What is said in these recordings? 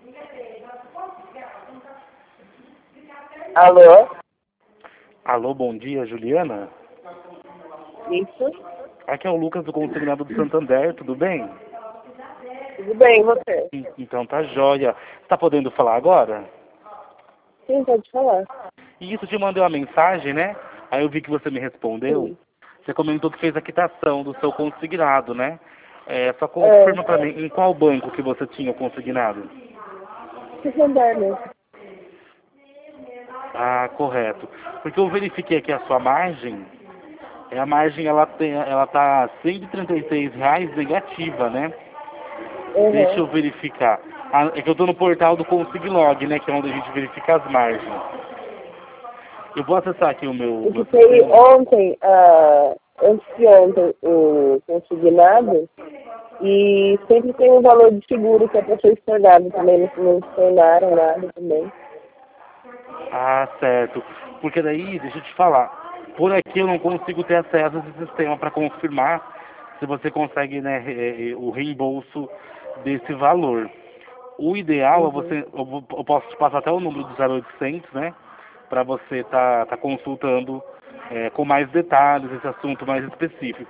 Alô? Alô, bom dia, Juliana? Isso? Aqui é o Lucas do Consignado do Santander, tudo bem? Tudo bem, e você? Então tá jóia. Você tá podendo falar agora? Sim, pode falar. E isso te mandei uma mensagem, né? Aí eu vi que você me respondeu. Sim. Você comentou que fez a quitação do seu consignado, né? Só confirma pra mim, em qual banco que você tinha o consignado? Santander mesmo. Ah, correto. Porque eu verifiquei aqui a sua margem. A margem ela tá R$ 136 negativa, né? Deixa eu Uhum. verificar. É que eu tô no portal do Consiglog, né? Que é onde a gente verifica as margens. Eu vou acessar aqui o meu Fiquei sistema. ontem, antes de ontem, o consignado e sempre tem um valor de seguro que é para ser estornado também, não estornaram nada também. Ah, certo. Porque daí, deixa eu te falar. Por aqui eu não consigo ter acesso a esse sistema para confirmar se você consegue, né, o reembolso desse valor. O ideal é Uhum. você, eu posso te passar até o número do 0800, né? Para você tá consultando com mais detalhes esse assunto mais específico.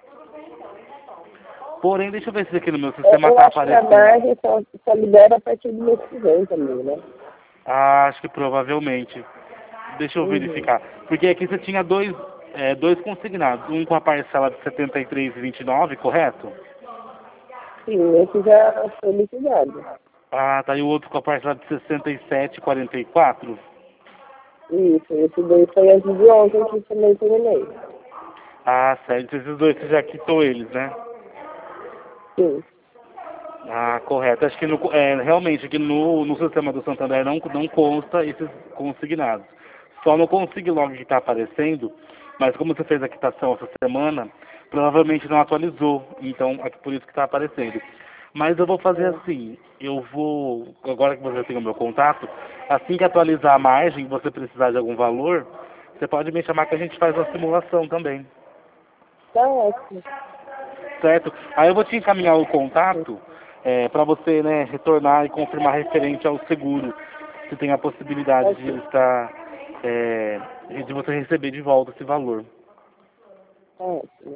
Porém, deixa eu ver se aqui no meu sistema Eu está acho que a aparecendo. margem só libera a partir do mês que vem também, né? Ah, acho que provavelmente. Deixa eu Uhum. verificar. Porque aqui você tinha dois consignados. Um com a parcela de R$ 73,29, correto? Sim, esse já foi liquidado. Ah, tá. E o outro com a parcela de R$ 67,44? Isso, esse daí foi antes de ontem que também terminei. Ah, certo. Esses dois você já quitou eles, né? Sim. Ah, correto. Acho que realmente aqui no sistema do Santander não consta esses consignados. Só no Consiglog que está aparecendo, mas como você fez a quitação essa semana, provavelmente não atualizou. Então, é por isso que está aparecendo. Mas eu vou fazer É. assim, agora que você tem o meu contato, assim que atualizar a margem, você precisar de algum valor, você pode me chamar que a gente faz uma simulação também, Tá ótimo. certo? Aí eu vou te encaminhar o contato para você, né, retornar e confirmar referente ao seguro, se tem a possibilidade de ele Ok. estar, de você receber de volta esse valor. Tá ótimo.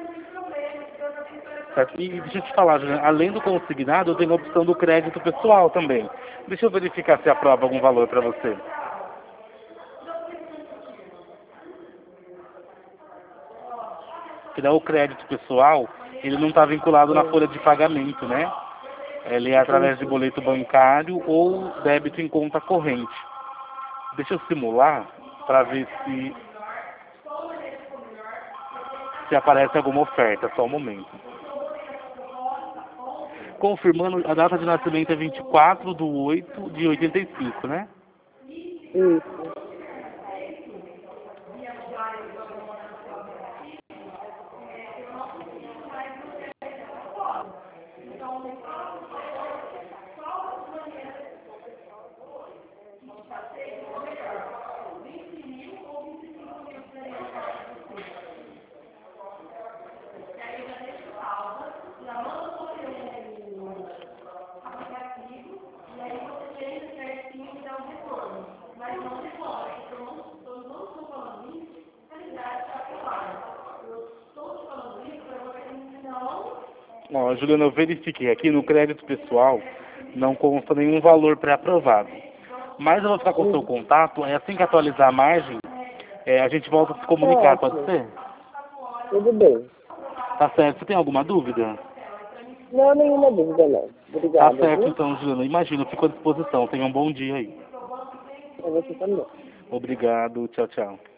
Certo? E deixa eu te falar, Juliana, além do consignado, eu tenho a opção do crédito pessoal também. Deixa eu verificar se aprova algum valor para você. Que dá o crédito pessoal, ele não está vinculado na É. folha de pagamento, né? Ele é através de Entendi. boleto bancário ou débito em conta corrente. Deixa eu simular para ver se aparece alguma oferta. Só um momento. Confirmando, a data de nascimento é 24/8/85, né? Isso. Ó, Juliana, eu verifiquei aqui no crédito pessoal, não consta nenhum valor pré-aprovado. Mas eu vou ficar com o seu Uhum. contato, assim que atualizar a margem, a gente volta a se Tá comunicar, pode ótimo. ser? Tudo bem. Tá certo. Você tem alguma dúvida? Não, nenhuma dúvida, não. Tá Obrigada, certo viu? então, Juliana. Imagina, eu fico à disposição. Tenha um bom dia aí. Pra você também. Obrigado. Tchau, tchau.